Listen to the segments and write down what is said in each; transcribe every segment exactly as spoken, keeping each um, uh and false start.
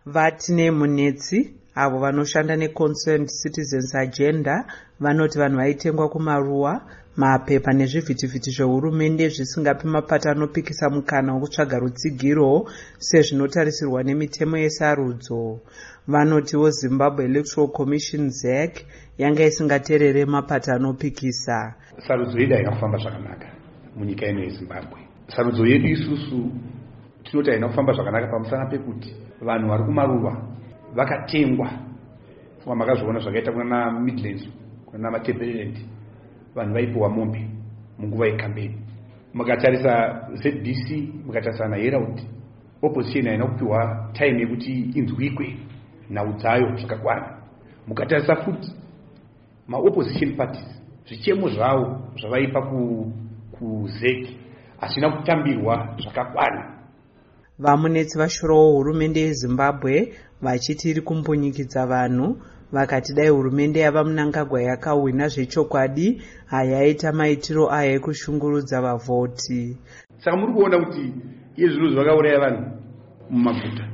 Vatine Munetsi avo vanoshanda neConcerned Citizens Agenda vanoti vanhu vaitengwa kumaruwa, mapepa nezvivhitivhiti zvehurumende zvisingapi mapata anopikisa mukana wekutsvaga rutsigiro sezvinotarisirwa nemitemo yesarudzo. Vanotiwo Zimbabwe Electoral Commission Z E C yanga isingaterere mapata anopikisa. Sarudzo yedu haina kufamba zvakanaka munyika ino yeZimbabwe. Sarudzo yedu isusu tinoti haina kufamba zvakanaka pamusana pekuti vanhu vari kumaruwa vakatengwa. Wamakazviona zvakaita kuna Midlands, kuna Matabeleland, vanhu vaipiwa mombe munguva yekambeni. Mukatarisa Z B C, mukatarisa naHerald, opposition haina kupiwa time yekuti inzwikwe nhau dzayo zvakakwana. Mukatarisa futi ma-opposition parties, zvichemo zvavo zvavaipa ku, ku Z E C asina kutambirwa zvakakwana. Vamunetsi vashurawo hurumende yeZimbabwe vachiti iri kumbunyikidza vanhu, vakati dai hurumende yava Mnangagwa yakahwina zvechokwadi hayaita maitiro aya ekushungurudza vavhoti. Saka muri kuona kuti iye zvinhu zvakauraya vanhu mumaguta.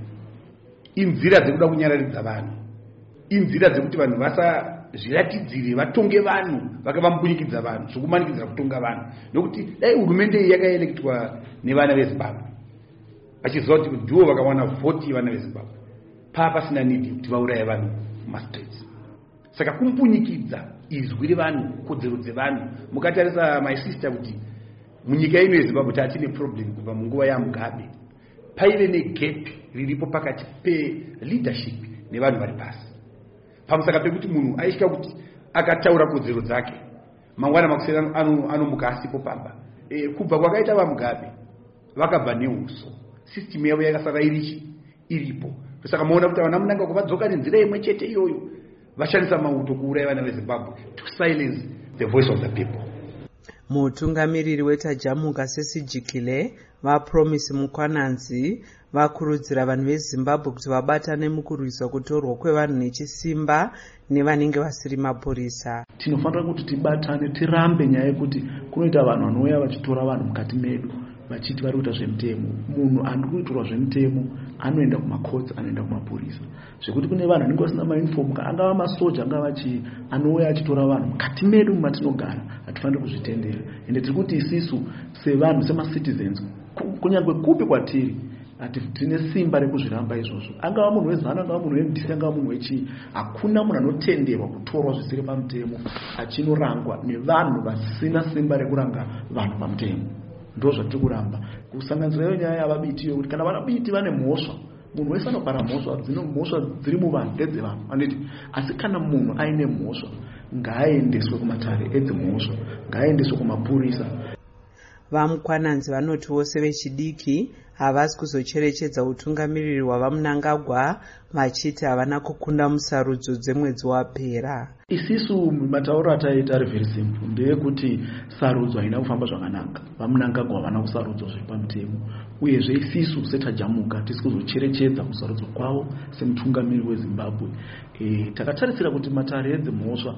Inzira dzekuda kunyararidza vanhu. Inzira dzekuti vanhu vasazviratidzire vatonge vanhu vakavambunyikidza vanhu, zvokumanikidza kutonga vanhu. Nokuti dai hurumende iyi yakaelektwa nevana veZimbabwe, vachiziva kuti ndivo vakawana vhoti vana veZimbabwe, papa pasina nidi kuti vauraye vanhu mumastreets. Saka kumbunyikidza izwi revanhu, kodzero dzevanhu. Mukatarisa my sister kuti munyika ino yeZimbabwe tatine problem kubva munguva yaMugabe. Paive negap riripo pakati pe-leadership nevanhu vari pasi. Pamusaka pekuti munhu aisvika kuti akataura kodzero dzake, mangwana makusera anomuka asipo pamba. E, kubva kwakaita vaMugabe vakabva neuso. System yavo yakasara irichi iripo. Saka muona kuti vana Mnangagwa vadzoka nenzira imwe chete iyoyo, vashandisa mauto kuuraya vana veZimbabwe to silence the voice of the people. Mutungamiriri weTajamuka Sesijikile vaPromise Mukwananzi vakurudzira vanhu veZimbabwe kuti vabatane mukurwisa kutorwa kwevanhu nechisimba nevanenge vasiri mapurisa. Tinofanira kuti tibatane, tirambe nyaya yekuti kunoita vanhu vanouya vachitora vanhu mukati medu vachiti vari kuita zvemutemo. Munhu ari kuitirwa zvemutemo anoenda kumakotsi, anoenda kumapurisa. Zvekuti kune vanhu vanenge vasina mauniform, angava masoja, angava chii, anouya achitora vanhu mukati medu matinogara. Hatifaniri kuzvitendera. Ende tiri kuti isisu sevanhu sema-citizens, kunyange kupi kwatiri, ati tine simba rekuzviramba izvozvo. Angava munhu weZanu, angava munhu weM D C, angava munhu wechii, hakuna munhu anotenderwa kutorwa zvisiri pamutemo achinorangwa nevanhu vasina simba rekuranga vanhu pamutemo. Ndo zvatiri kuramba kusanganisira iyo nyaya yavabiti yokuti kana vanabiti vane mhosva, munhu wese anopara mhosva, dzino mhosva dziri muvanhu ndedzevanhu. Anditi asi kana munhu aine mhosva ngaaendeswe kumatare edzimhosva, ngaaendeswe kumapurisa. VaMukwananzi vanoti vose vechidiki havasi kuzocherechedza utungamiriri hwavaMnangagwa, vachiti havana kukunda musarudzo dzemwedzi wapera. Isisu matauro ataita ari very simple, ndeyekuti sarudzo haina kufamba zvakanaka. VaMnangagwa havana kusarudzwa zviri pamutemo, uyezve isisu seTajamuka tisi kuzocherechedza kusarudzwa kwavo semutungamiriri weZimbabwe. E, takatarisira kuti matare edzimhosva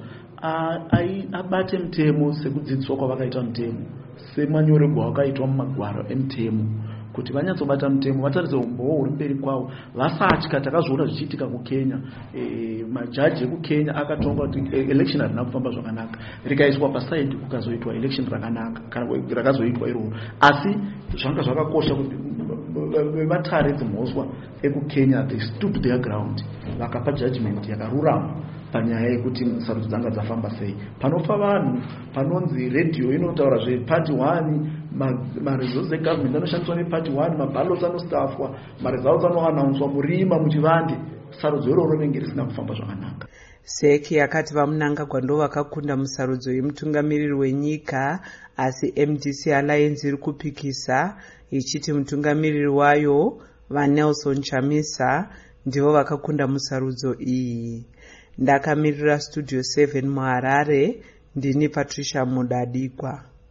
abate mutemo sekudzidziswa kwavakaita mutemo, semanyorerwa wakaitwa mumagwaro emutemo, kuti vanyatsobata mutemo, vatarise umboo huri mberi kwavo, vasatya. Takazviona zvichiitika kuKenya. E, majaji ekuKenya akatonga kuti election harina kufamba zvakanaka, rikaiswa pasaidi kukazoitwa election rakanaka, kana rakazoitwa iroro. Asi zvanga zvakakosha kuti vatare dzimhosva ekuKenya they stood their ground, vakapa judgment yakarurama panyaya yekuti sarudzo dzanga dzafamba sei. Panofa vanhu, panonzi radio inotaura zveparty one, maresults egovernment anoshandiswa neparty one, maballots anostafwa, maresults anoanaunswa murima muchivande. Sarudzo iroro rinenge risina kufamba zvakanaka. Z E C yakati vaMnangagwa ndo vakakunda musarudzo yemutungamiriri wenyika, asi M D C Alliance iri kupikisa ichiti mutungamiriri wayo vaNelson Chamisa ndivo vakakunda musarudzo iyi. Ndakamirira Studio seven muHarare, ndini Patricia Mudadikwa.